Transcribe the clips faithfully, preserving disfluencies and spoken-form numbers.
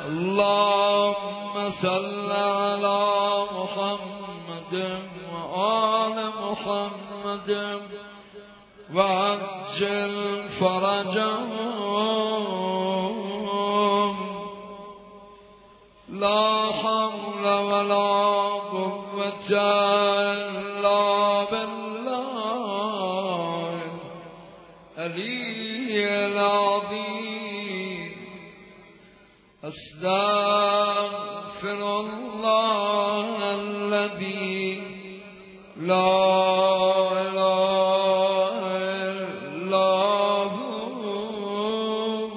اللهم صل على محمد وآل محمد وعجل فرجهم. لا حول ولا قوة إلا بالله العلي العظيم. أستغفر الله الذي لا إله إلا هو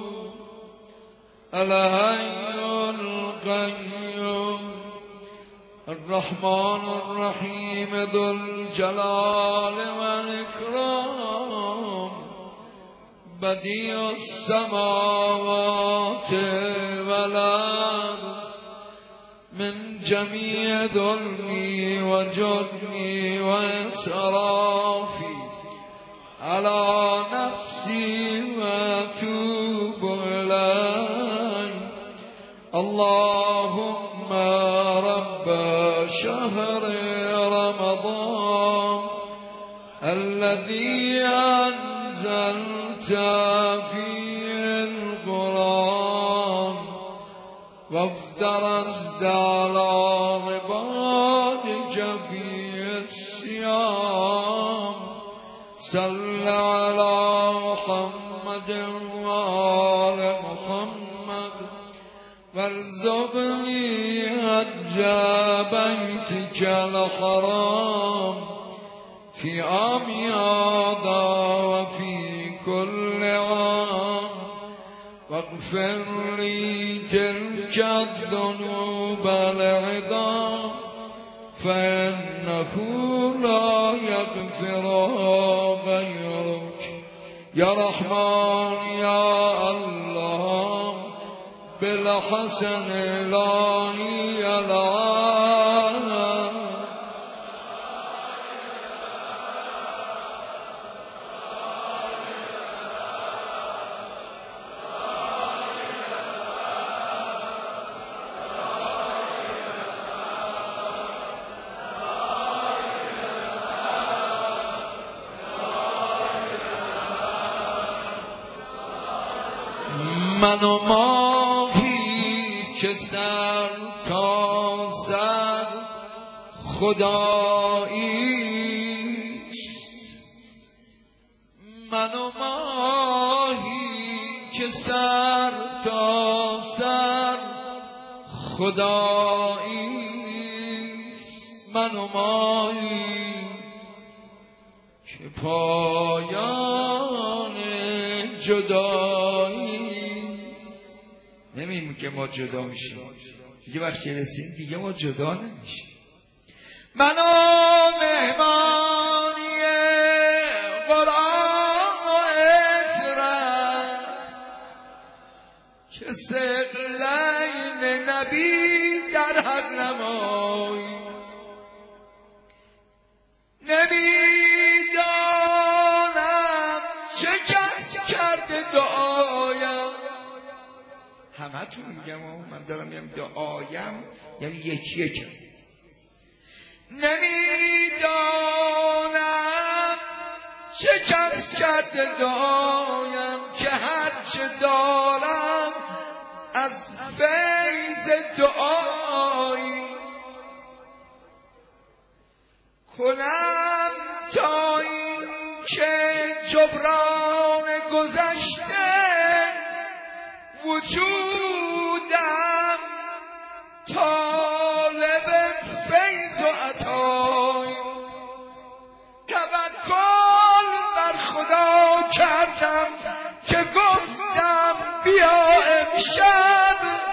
الحي القيوم الرحمن الرحيم ذو الجلال والإكرام بديع السماوات والأرض من جميع ظلمي وجرمي وإسرافي على نفسي وأتوب إليه. اللهم رب شهر رمضان الذي أنزلت فيه القرآن وافترضت على عبادك فيه الصيام صل على محمد وآل محمد وارزقني حج بيتك الحرام في عام هذا وفي كل عام واغفر لي تلك الذنوب العظام فإنه لا يغفرها غيرك يا رحمن يا الله بالحسن إلهي العالم. من و ماهی که سر تا سر خداییست، من و ماهی که سر تا سر خداییست، من و ماهی که پایان جدایی. نمیگیم که ما جدا میشیم، دیگه وقتی رسیم دیگه ما جدا نمیشیم. من و مهمانی قرآن و اطرت که ثقلین نبی در حق نمایی. نمیدانم چه کس کرده دعایم، همه تون میگم و من دارم میگم دعایم یعنی یکی یکم. نمیدانم چه کس کرده دعایم که هر چه دارم از فیض دعایی. کنم تا این که جبران گذشته وجودم طالب فیض و عطای. توکل بر خدا کردم که گفتم بیا امشب،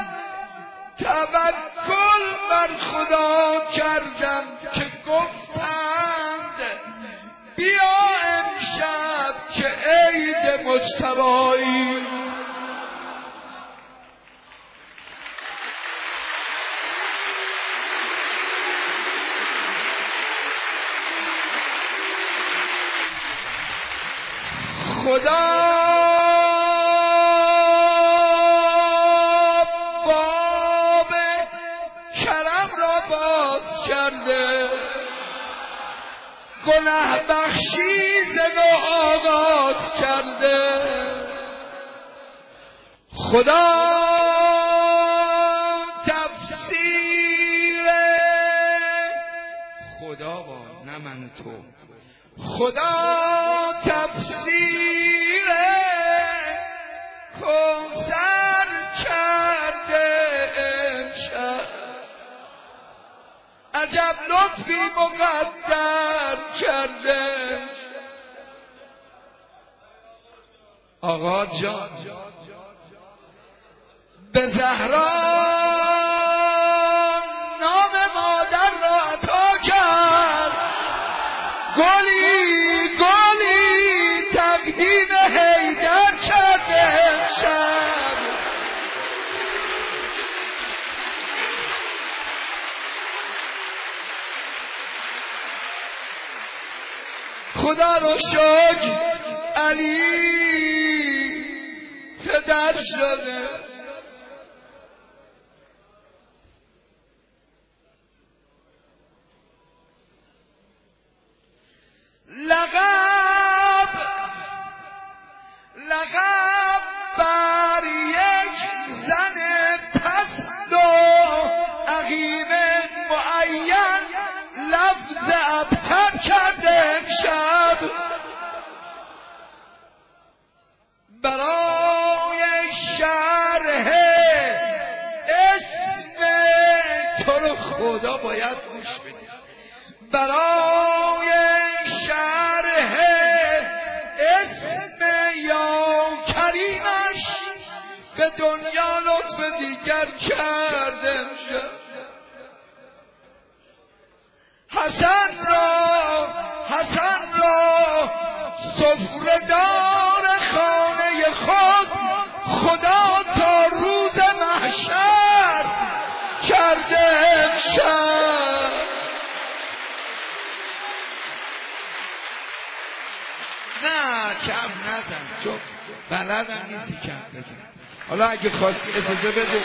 توکل بر خدا کردم که گفتند بیا امشب که عید مجتبایی. خدا با کرده، گناه بخشی ز نو آغاز کرده. خدا تفسیر خدا با نه من تو، خدا تفسیر کوثر کرده امشب، عجب لطفی مقدر کرده. آقا جان به زهرا نام مادر را عطا کرد، گلی گلی تقدیم حیدر کرده امشب. خدا رو شکر علی پدر شده. لقب لقب بر یک زن پست و عقیم معین لفظ ابتر کرده امشب، برای شرح اسم تو رو خدا باید گوش بدید، برای شرح اسم یا کریمش به دنیا لطف دیگر کرده امشب. حسن را حسن را سفره‌دار خانه خود خدا تا روز محشر کرده امشب. نه کم نزن، چون بلدم نیستی کم بزن. حالا اگه خواستی اجازه بده،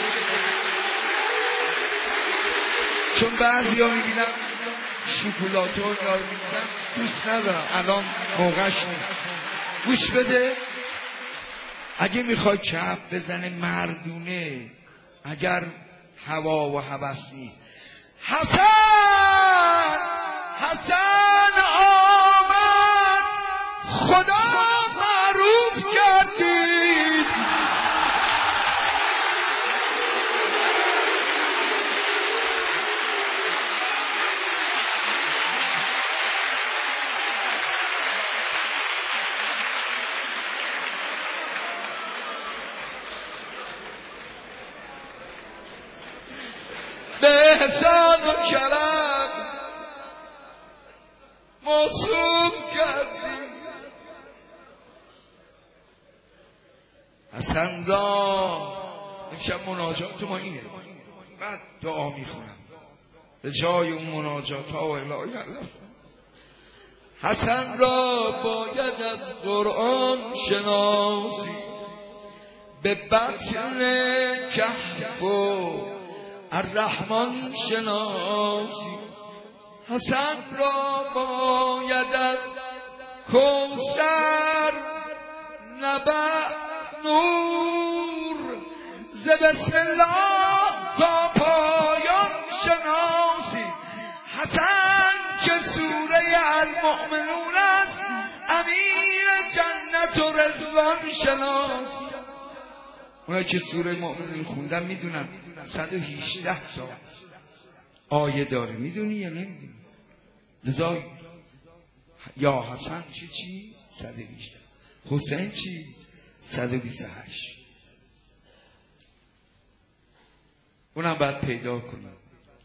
چون بعضی ها میبینم شکلاتو دار میبینم دوست ندارم، الان موقعش نیست. گوش بده، اگه میخوای چپ بزنه مردونه، اگر هوا و هوس نیست. حسن حسن آمد خدا معروف کردید، به احسان و کرم موصوف کردی. حسن را امشب مناجات ما اینه، بعد دعا میخونم به جای اون مناجات ها و الهی علف. حسن را باید از قرآن شناسی، به بطن کهف و الرحمن شناسی. حسن را باید از کوثر نبع نور، ز بسم الله تا پایان شناسی. حسن که سوره المؤمنون است، امیر جنت و رضوان شناسی. اونایی که سوره مؤمنون خوندن میدونن صد و هجده تا آیه داره، میدونی یا نمیدونی؟ لذا یا حسن چی چی؟ صد و هجده. حسین چی؟ صد و بیست و هشت. اونم باید پیدا کنم.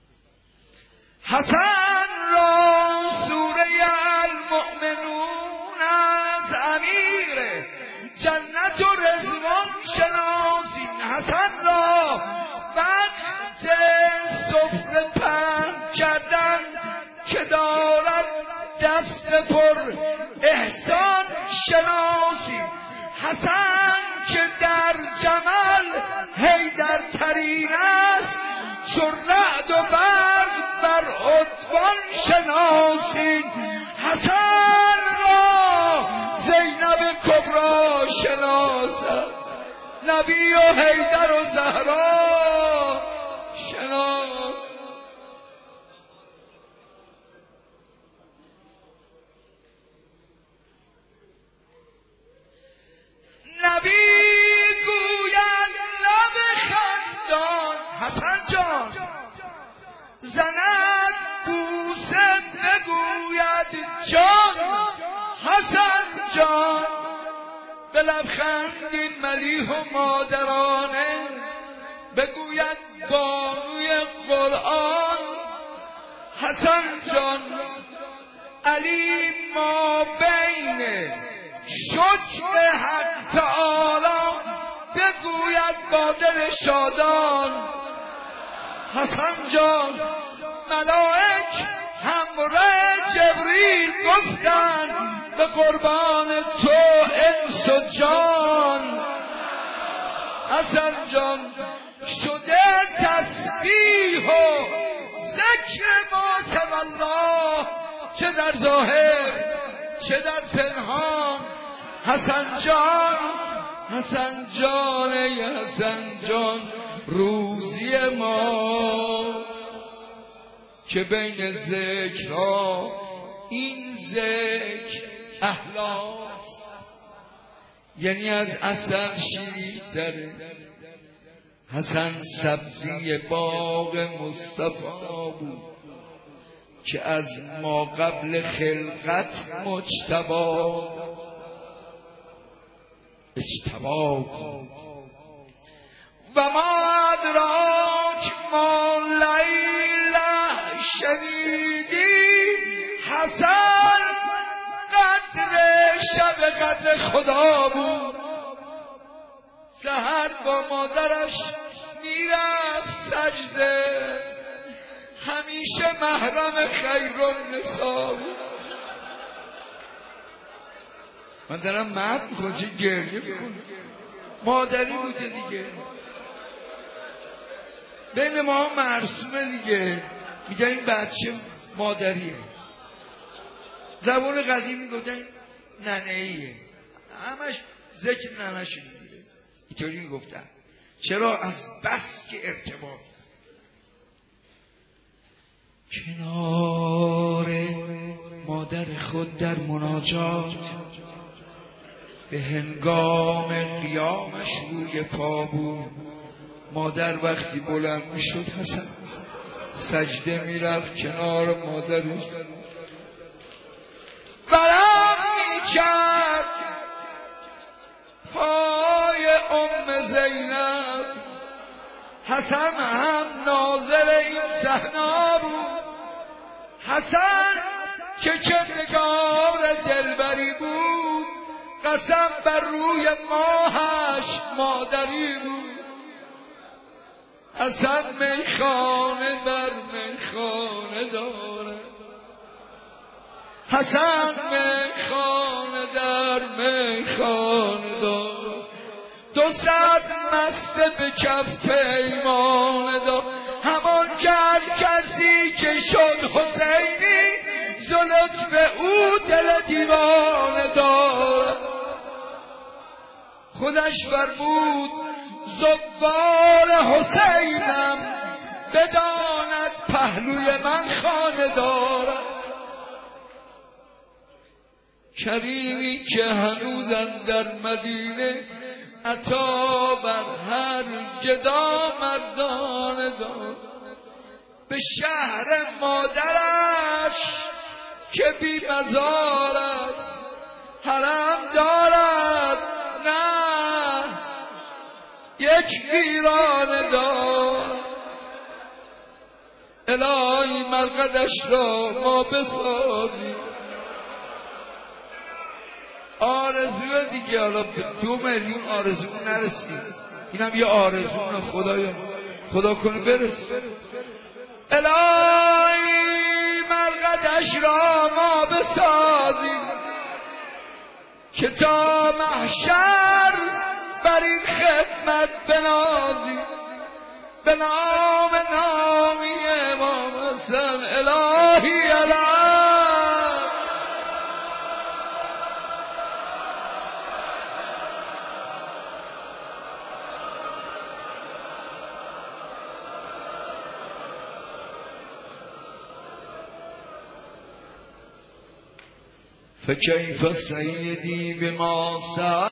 حسن را سوره المؤمنون از امیر جنت و رضوان شناسین. حسن را وقت سفره پهن کردن که دارد دست پر احسان شناسین. حسن که در جمل حیدر ترین است، چو رعد و برق بر شناسید حسن را زینب کبرا شناسد نبی و حیدر و زهرا شناس نبی گوید لب خندان حسن جان زند بوسه بگوید جان حسن جان به لبخندی ملیح و مادرانه بگوید بانوی قرآن حسن جان علی ما بین شجع حق تعالی بگوید با دل شادان حسن جان ملائک همراه جبریل گفتن به قربان تو انس و جان حسن جان شده تسبیح و ذکر ما سوی الله چه در ظاهر چه در پنهان حسن جان حسن جان ای حسن جان روزی ما که بین ذکرها این ذکر احلاست یعنی از عسل شیرین‌تره حسن سبزی باغ مصطفی بود که از ما قبل خلقت مجتبی اجتبا بود و ما ادراک ما لیله شنیدی حسن قدر شب قدر خدا بود سحر با مادرش میرفت سجده همیشه محرم خیرالنساء بود من دارم مرد میکنم چه گریه میکنم مادری بوده دیگه بین ما مرسومه دیگه میگن این بچه مادریه زبان قدیم میگفتن ننهیه همش ذکر ننهش میگیره اینطوری میگفتن چرا از بس که ارتباط کنار مادر خود در مناجات به هنگام قیامش روی پا بود مادر وقتی بلند میشد حسن سجده میرفت کنار مادرش برم میکرد پای ام زینب حسن هم ناظر این صحنه بود حسن که چه نگار دلبری بود قسم بر روی ماهش مادری بود حسن میخانه بر میخانه داره حسن میخانه در میخانه داره دو صد مسته به کف پیمانه دار همان کر کسی که شد حسینی ز لطف او دل دیوانه دار خودش فرمود زوار حسینم بداند پهلوی من خانه دارد کریمی که هنوزم در مدینه عطا بر هر گدا مردانه داد به شهر مادرش که بی مزار است حرم دارد نه یک ویرانه دارد الهی مرقدش را ما بسازیم آرزوه دیگه حالا به دو میلیون آرزو نرسیم اینم یه آرزو خدایا خدا کنه برسه الهی مرقدش را ما بسازیم که تا محشر بر این خدمت بنازیم به نام نامی امام حسن الهی الهی فکیف سیدی بما سأل